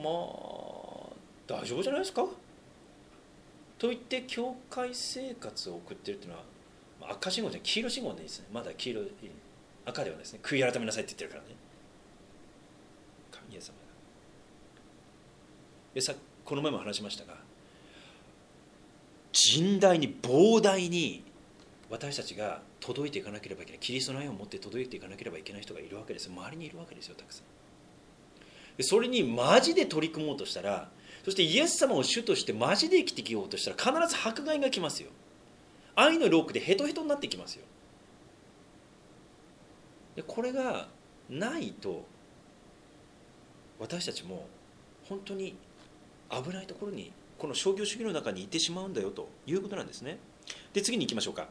大丈夫じゃないですかと言って教会生活を送ってるっていうのは、赤信号じゃない、黄色信号でいいですね。まだ黄色、赤ではないですね。悔い改めなさいって言ってるからね。神様でさこの前も話しましたが、甚大に膨大に私たちが届いていかなければいけない、キリストの愛を持って届いていかなければいけない人がいるわけです。周りにいるわけですよ、たくさん。でそれにマジで取り組もうとしたら、そしてイエス様を主としてマジで生きていこうとしたら、必ず迫害が来ますよ。愛のロークでヘトヘトになってきますよ。でこれがないと、私たちも本当に危ないところに、この商業主義の中にいてしまうんだよということなんですね。で次に行きましょうか。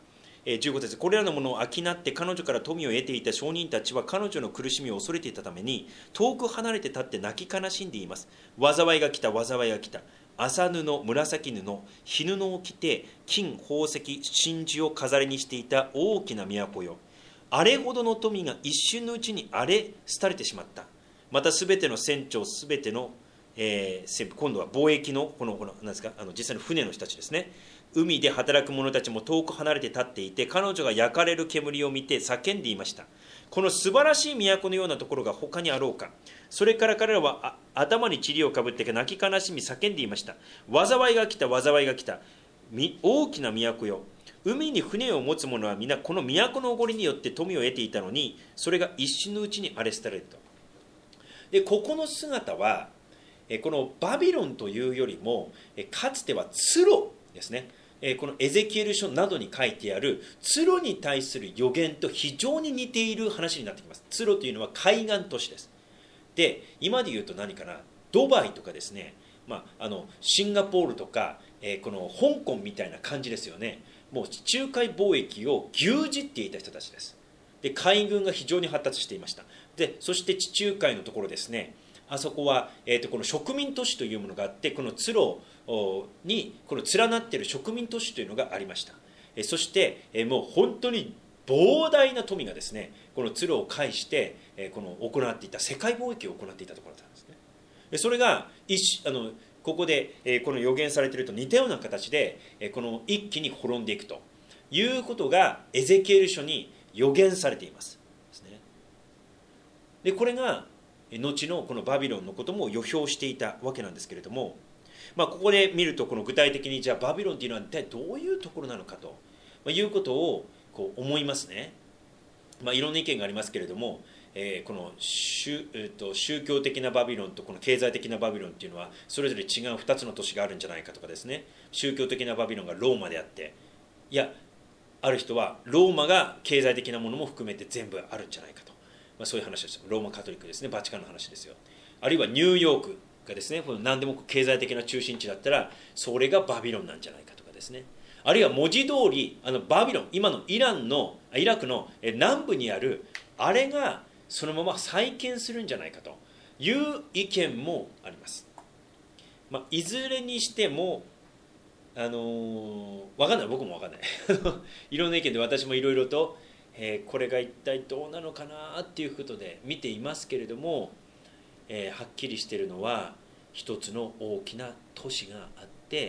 じゅうご節、これらのものを商って彼女から富を得ていた商人たちは彼女の苦しみを恐れていたために遠く離れて立って泣き悲しんでいます。災いが来た、災いが来た。麻布、紫布、絹布を着て金、宝石、真珠を飾りにしていた大きな都よ。あれほどの富が一瞬のうちに荒れ廃れてしまった。またすべての船長、すべての、えー、今度は貿易のこのこの何ですか、あの実際の船の人たちですね。海で働く者たちも遠く離れて立っていて、彼女が焼かれる煙を見て叫んでいました。この素晴らしい都のようなところが他にあろうか。それから彼らは頭に塵をかぶって泣き悲しみ叫んでいました。災いが来た、災いが来た。大きな都よ。海に船を持つ者は皆この都のおごりによって富を得ていたのに、それが一瞬のうちに荒れ廃れると。で、ここの姿はこのバビロンというよりもかつてはツロですね。このエゼキエル書などに書いてあるツロに対する予言と非常に似ている話になってきます。ツロというのは海岸都市です。で、今で言うと何かな、ドバイとかですね、まあ、あのシンガポールとか、えー、この香港みたいな感じですよね。もう地中海貿易を牛耳っていた人たちです。で、海軍が非常に発達していました。で、そして地中海のところですね、あそこは、えー、とこの植民都市というものがあって、このツロにこの連なっている植民都市というのがありました。えー、そして、えー、もう本当に膨大な富がですね、このツロを介して、えー、この行っていた世界貿易を行っていたところなんですね。で、それが一あのここで、えー、この予言されていると似たような形で、えー、この一気に滅んでいくということがエゼキエル書に予言されています。ですね。で、これが後のこのバビロンのことも予表していたわけなんですけれども、まあ、ここで見るとこの具体的にじゃあバビロンというのは一体どういうところなのかということをこう思いますね。まあ、いろんな意見がありますけれども、えー、この 宗,、えー、と宗教的なバビロンとこの経済的なバビロンっていうのはそれぞれ違うふたつの都市があるんじゃないかとかですね。宗教的なバビロンがローマであって、いやある人はローマが経済的なものも含めて全部あるんじゃないかと、まあ、そういう話ですよ。ローマカトリックですね、バチカンの話ですよ。あるいはニューヨークがですね、何でも経済的な中心地だったらそれがバビロンなんじゃないかとかですね。あるいは文字通りあのバビロン、今のイランのイラクの南部にあるあれがそのまま再建するんじゃないかという意見もあります。まあ、いずれにしてもあのー、分かんない、僕も分かんないいろんな意見で私もいろいろと、えー、これが一体どうなのかなっていうことで見ていますけれども、えー、はっきりしているのは一つの大きな都市があって、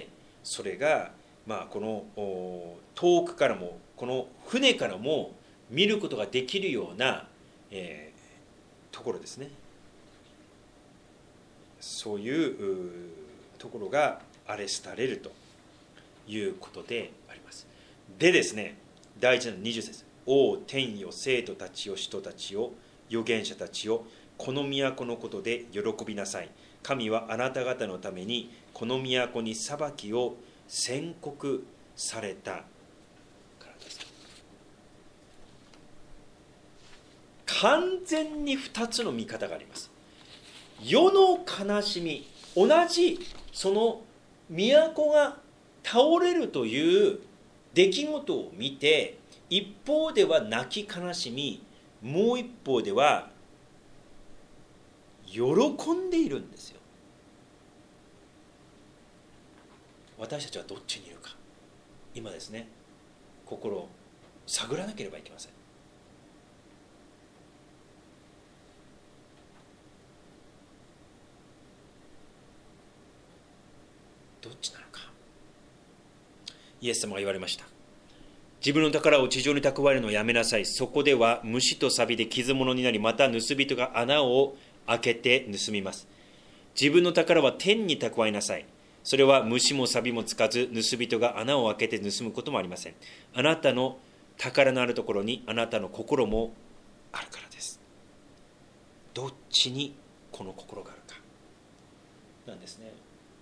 それが、まあ、この遠くからもこの船からも見ることができるような、えー、ところですね。そういうところが荒れ廃れるということであります。でですね、第一のにじゅう節、王天よ、生徒たちよ、使徒たちよ、預言者たちよ、この都のことで喜びなさい。神はあなた方のためにこの都に裁きを宣告されたからです。完全にふたつの見方があります。世の悲しみ、同じその都が倒れるという出来事を見て、一方では泣き悲しみ、もう一方では喜んでいるんですよ。私たちはどっちにいるか、今ですね、心を探らなければいけません。どっちなのか。イエス様が言われました。自分の宝を地上に蓄えるのをやめなさい。そこでは虫と錆で傷物になり、また盗人が穴を開けて盗みます。自分の宝は天に蓄えなさい。それは虫も錆もつかず、盗人が穴を開けて盗むこともありません。あなたの宝のあるところにあなたの心もあるからです。どっちにこの心があるかなんですね。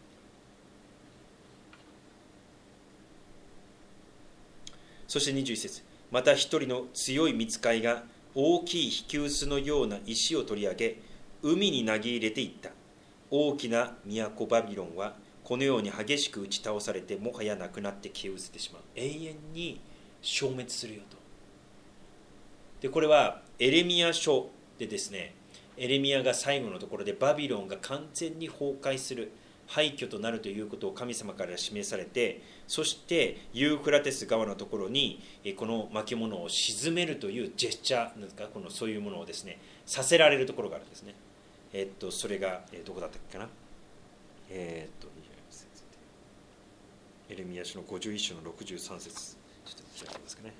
そしてにじゅういち節、また一人の強い御使いが大きい引き臼のような石を取り上げ、海に投げ入れていった。大きな都バビロンはこのように激しく打ち倒されて、もはやなくなって消え失せてしまう。永遠に消滅するよと。でこれはエレミヤ書でですね、エレミヤが最後のところでバビロンが完全に崩壊する、廃墟となるということを神様から示されて、そしてユーフラテス川のところにこの巻物を沈めるというジェスチャーなんですか、このそういうものをですねさせられるところがあるんですね。えっとそれがどこだったっけかな、えっとエレミヤ書のごじゅういっ章のろくじゅうさん節、ちょっと開きますかね。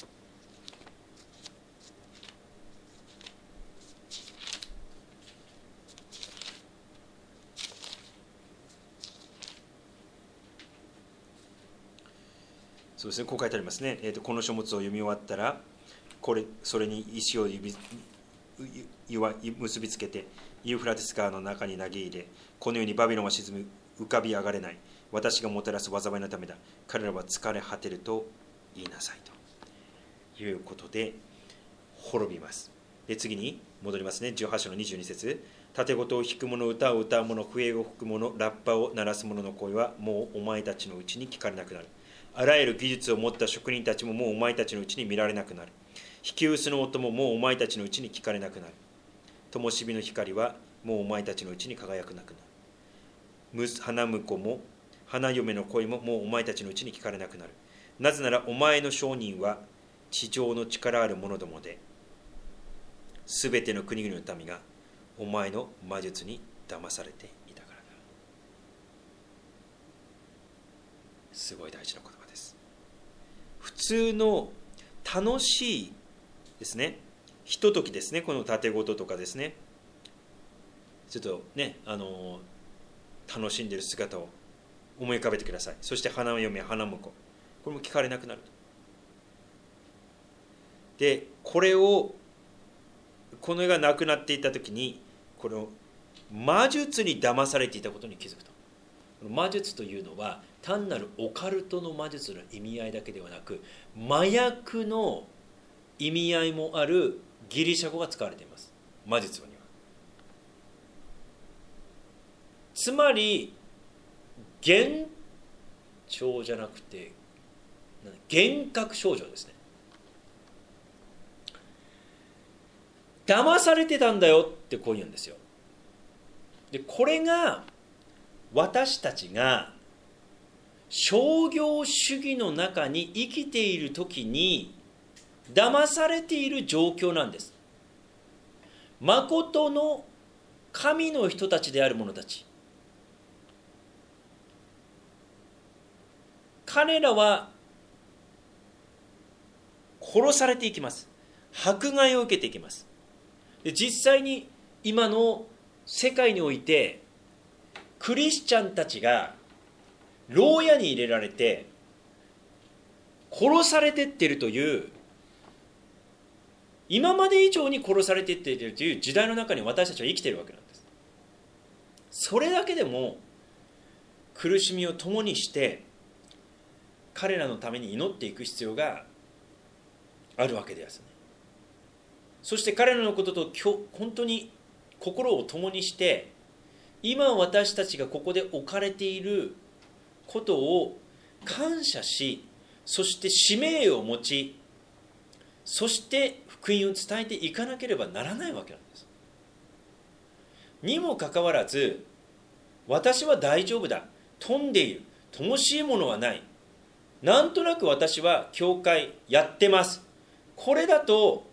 そうですね、こう書いてありますね。えー、とこの書物を読み終わったら、これそれに石を指結びつけて、ユーフラテス川の中に投げ入れ、このようにバビロンは沈む、浮かび上がれない。私がもたらす災いのためだ。彼らは疲れ果てると言いなさいということで滅びます。で次に戻りますね。じゅうはち章のにじゅうに節、盾事を弾く者、歌を歌う者、笛を吹く者、ラッパを鳴らす者の声はもうお前たちのうちに聞かれなくなる。あらゆる技術を持った職人たちももうお前たちのうちに見られなくなる。引き薄の音ももうお前たちのうちに聞かれなくなる。灯火の光はもうお前たちのうちに輝くなくなる。花婿も花嫁の声ももうお前たちのうちに聞かれなくなる。なぜならお前の証人は地上の力ある者どもで、すべての国々の民がお前の魔術に騙されていたからだ。すごい大事な言葉です。普通の楽しいですね、ひとときですね、この盾事とかですね、ちょっとね、あの楽しんでいる姿を思い浮かべてください。そして花嫁、花婿、これも聞かれなくなる。でこれをこの絵がなくなっていた時に、この魔術に騙されていたことに気づくと。魔術というのは単なるオカルトの魔術の意味合いだけではなく、麻薬の意味合いもあるギリシャ語が使われています、魔術には。つまり幻聴じゃなくて幻覚症状ですね。騙されてたんだよってこう言うんですよ。でこれが私たちが商業主義の中に生きている時に騙されている状況なんです。誠の神の人たちである者たち、彼らは殺されていきます。迫害を受けていきます。で実際に今の世界においてクリスチャンたちが牢屋に入れられて殺されていっているという、今まで以上に殺されていっているという時代の中に私たちは生きているわけなんです。それだけでも苦しみを共にして彼らのために祈っていく必要があるわけですね。そして彼らのことと本当に心を共にして、今私たちがここで置かれていることを感謝し、そして使命を持ち、そして福音を伝えていかなければならないわけなんです。にもかかわらず、私は大丈夫だ、富んでいる、乏しいものはない、なんとなく私は教会やってます、これだと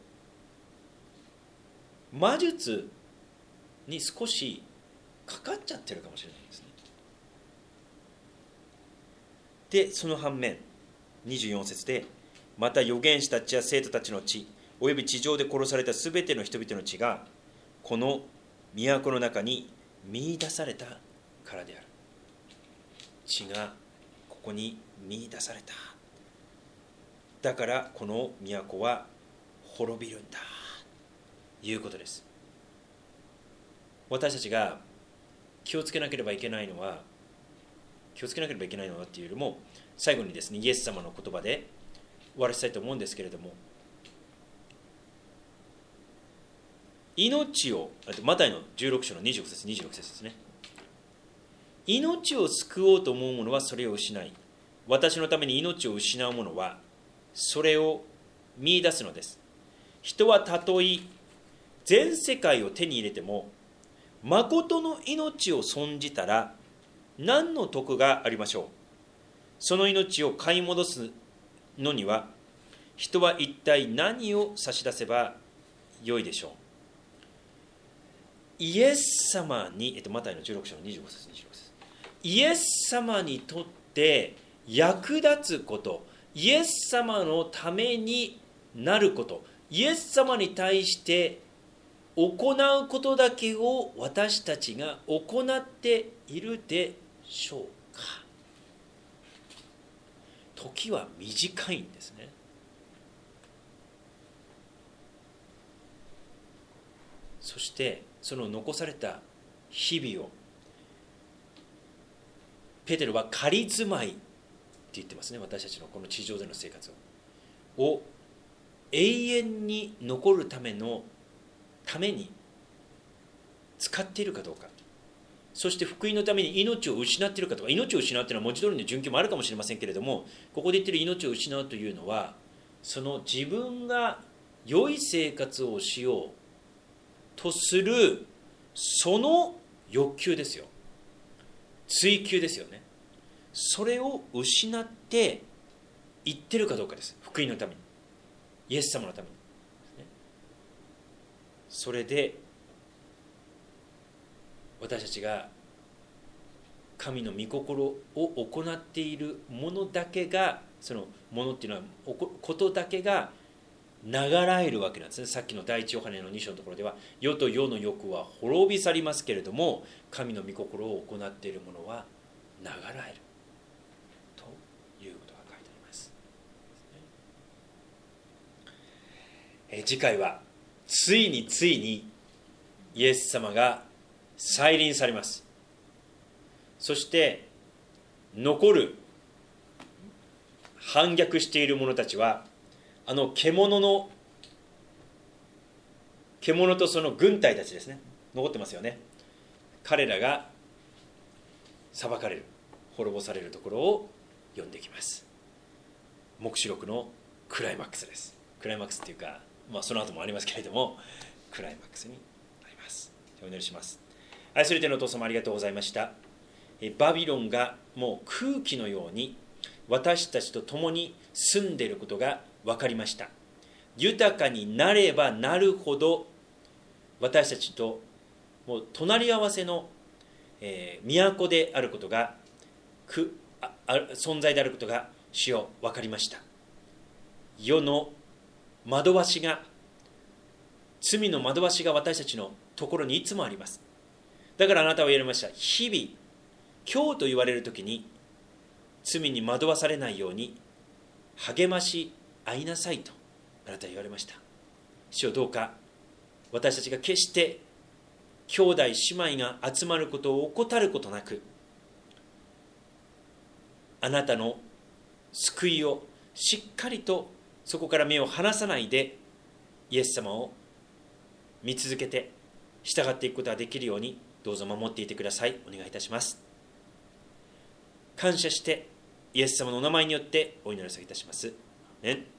魔術に少しかかっちゃってるかもしれないですね。でその反面にじゅうよん節で、また預言者たちや生徒たちの血および地上で殺されたすべての人々の血がこの都の中に見出されたからである。血がここに見出された。だからこの都は滅びるんだということです。私たちが気をつけなければいけないのは、気をつけなければいけないのはっていうよりも、最後にですね、イエス様の言葉で終わらせたいと思うんですけれども、命を、マタイのじゅうろく章のにじゅうご節にじゅうろく節ですね。命を救おうと思う者はそれを失い、私のために命を失う者はそれを見出すのです。人はたとえ全世界を手に入れても、誠の命を損じたら何の得がありましょう。その命を買い戻すのには、人は一体何を差し出せばよいでしょう。イエス様に、えっと、マタイのじゅうろく章のにじゅうご節にじゅうろく節、イエス様にとって役立つこと、イエス様のためになること、イエス様に対して行うことだけを私たちが行っているでしょうか。時は短いんですね。そしてその残された日々をペテロは仮住まいって言ってますね。私たちのこの地上での生活をを永遠に残るためのために使っているかどうか、そして福音のために命を失っているかとか、命を失うというのは文字通りの順序もあるかもしれませんけれども、ここで言っている命を失うというのは、その自分が良い生活をしようとするその欲求ですよ。追求ですよね。それを失っていってるかどうかです。福音のために、イエス様のために。それで私たちが神の御心を行っているものだけが、そのものっていうのはことだけが流らえるわけなんですね。さっきの第一ヨハネのに章のところでは、世と世の欲は滅び去りますけれども、神の御心を行っているものは流らえるということが書いてあります。え次回はついについにイエス様が再臨されます。そして残る反逆している者たちは、あの獣の獣とその軍隊たちですね、残ってますよね。彼らが裁かれる、滅ぼされるところを呼んできます。黙示録のクライマックスです。クライマックスっていうか、まあ、その後もありますけれども、クライマックスになります。お祈りします。愛する天のお父様、ありがとうございました。バビロンがもう空気のように私たちと共に住んでいることが分かりました。豊かになればなるほど、私たちともう隣り合わせの、えー、都であることがくああ存在であることが主よ分かりました。世の惑わしが、罪の惑わしが私たちのところにいつもあります。だからあなたは言われました。日々、今日と言われるときに罪に惑わされないように励まし合いなさいとあなたは言われました。主よ、どうか私たちが決して兄弟姉妹が集まることを怠ることなく、あなたの救いをしっかりとそこから目を離さないで、イエス様を見続けて従っていくことができるように、どうぞ守っていてください。お願いいたします。感謝してイエス様のお名前によってお祈りをいたします。ね。